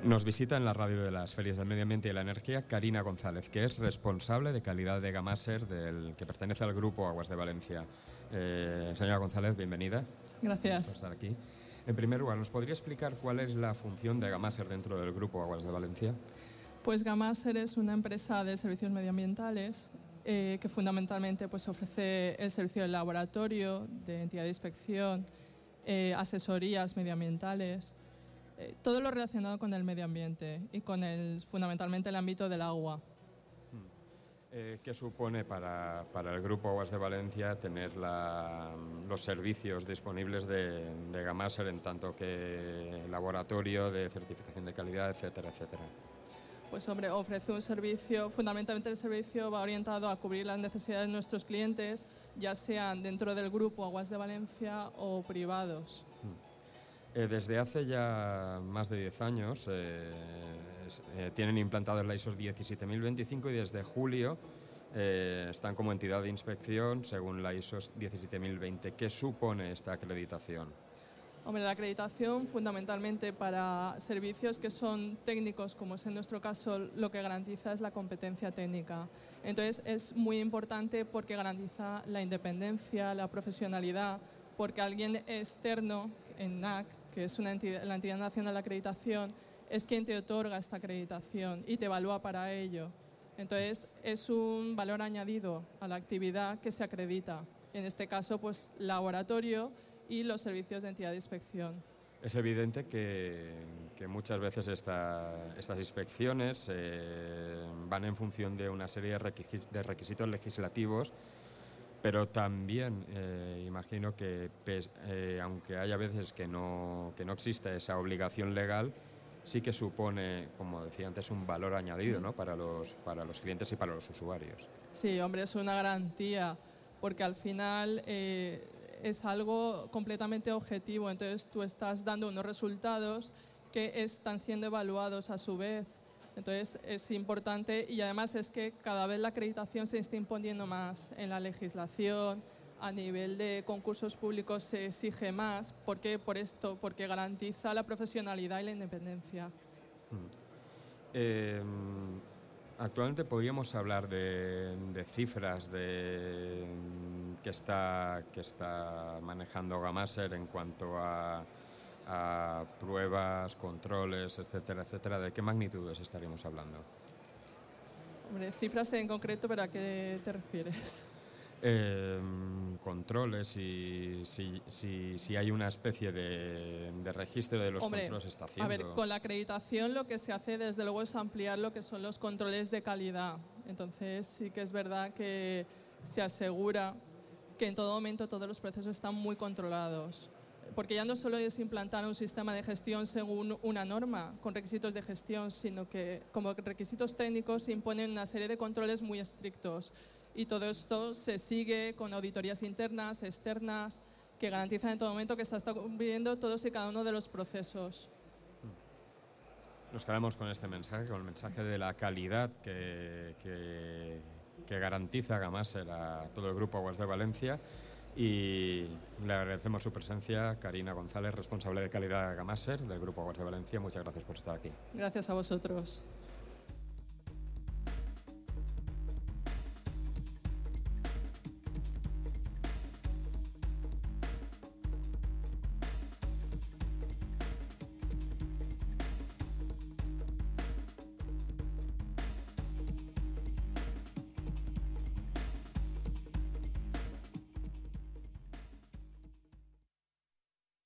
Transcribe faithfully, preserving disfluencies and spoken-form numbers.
Nos visita en la radio de las Ferias del Medio Ambiente y la Energía Karina González, que es responsable de calidad de Gamàser, del que pertenece al Grupo Aguas de Valencia. Eh, señora González, bienvenida. Gracias. Por estar aquí. En primer lugar, ¿nos podría explicar cuál es la función de Gamàser dentro del Grupo Aguas de Valencia? Pues Gamàser es una empresa de servicios medioambientales eh, que fundamentalmente pues, ofrece el servicio de laboratorio, de entidad de inspección, eh, asesorías medioambientales, eh, todo lo relacionado con el medio ambiente y con el, fundamentalmente el ámbito del agua. Eh, ¿Qué supone para, para el Grupo Aguas de Valencia tener la, los servicios disponibles de, de Gamàser en tanto que laboratorio, de certificación de calidad, etcétera, etcétera? Pues hombre, ofrece un servicio, fundamentalmente el servicio va orientado a cubrir las necesidades de nuestros clientes, ya sean dentro del Grupo Aguas de Valencia o privados. Eh, desde hace ya más de diez años eh, eh, tienen implantado la I S O diecisiete mil veinticinco y desde julio eh, están como entidad de inspección según la I S O diecisiete mil veinte. ¿Qué supone esta acreditación? Hombre, la acreditación fundamentalmente para servicios que son técnicos, como es en nuestro caso, lo que garantiza es la competencia técnica. Entonces es muy importante porque garantiza la independencia, la profesionalidad, porque alguien externo en N A C, que es una entidad, la entidad nacional de acreditación, es quien te otorga esta acreditación y te evalúa para ello. Entonces es un valor añadido a la actividad que se acredita. En este caso, pues laboratorio y los servicios de entidad de inspección. Es evidente que, que muchas veces esta, estas inspecciones eh, van en función de una serie de, requisi- de requisitos legislativos, pero también eh, imagino que, pes, eh, aunque haya veces que no, que no exista esa obligación legal, sí que supone, como decía antes, un valor añadido, ¿no? para los, para los clientes y para los usuarios. Sí, hombre, es una garantía, porque al final eh, es algo completamente objetivo, entonces tú estás dando unos resultados que están siendo evaluados a su vez. Entonces es importante y además es que cada vez la acreditación se está imponiendo más en la legislación, a nivel de concursos públicos se exige más. ¿Por qué? Por esto, porque garantiza la profesionalidad y la independencia. Hmm. Eh, actualmente podríamos hablar de, de cifras de, que, está, que está manejando Gamàser en cuanto a, a pruebas, controles, etcétera, etcétera. ¿De qué magnitudes estaríamos hablando? Hombre, cifras en concreto, ¿pero a qué te refieres? Eh, controles y si, si, si hay una especie de, de registro de los Hombre, controles que está haciendo. A ver, con la acreditación lo que se hace desde luego es ampliar lo que son los controles de calidad. Entonces sí que es verdad que se asegura que en todo momento todos los procesos están muy controlados. Porque ya no solo es implantar un sistema de gestión según una norma con requisitos de gestión, sino que como requisitos técnicos se imponen una serie de controles muy estrictos. Y todo esto se sigue con auditorías internas, externas, que garantizan en todo momento que se está cumpliendo todos y cada uno de los procesos. Nos quedamos con este mensaje, con el mensaje de la calidad que, que, que garantiza Gamàser a todo el Grupo Aguas de Valencia. Y le agradecemos su presencia, Karina González, responsable de calidad de Gamàser del Grupo Aguas de Valencia. Muchas gracias por estar aquí. Gracias a vosotros.